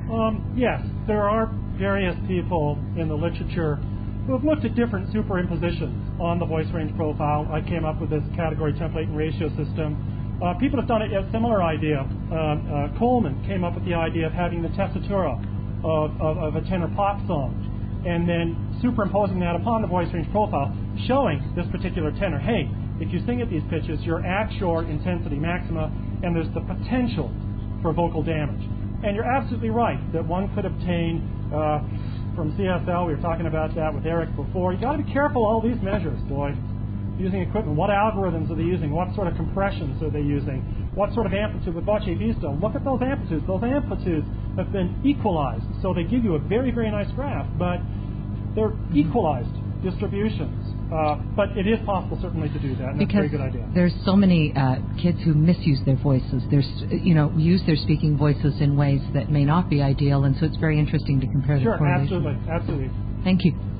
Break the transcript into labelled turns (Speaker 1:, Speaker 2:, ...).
Speaker 1: Yes, there are various people in the literature who have looked at different superimpositions on the voice range profile. I came up with this category template and ratio system. People have done a similar idea. Coleman came up with the idea of having the tessitura of a tenor pop song and then superimposing that upon the voice range profile, showing this particular tenor, hey, if you sing at these pitches, you're at your intensity maxima, and there's the potential for vocal damage. And you're absolutely right that one could obtain from CSL, we were talking about that with Eric before, you got to be careful all these measures, boy. Using equipment, what algorithms are they using? What sort of compressions are they using? What sort of amplitude with Voce Visto? Look at those amplitudes. Those amplitudes have been equalized, so they give you a very, very nice graph, but they're equalized distributions. But it is possible, certainly, to do that, and that's a very good idea.
Speaker 2: There's so many kids who misuse their voices. There's, use their speaking voices in ways that may not be ideal, and so it's very interesting to compare the correlation.
Speaker 1: Sure, absolutely.
Speaker 2: Thank you.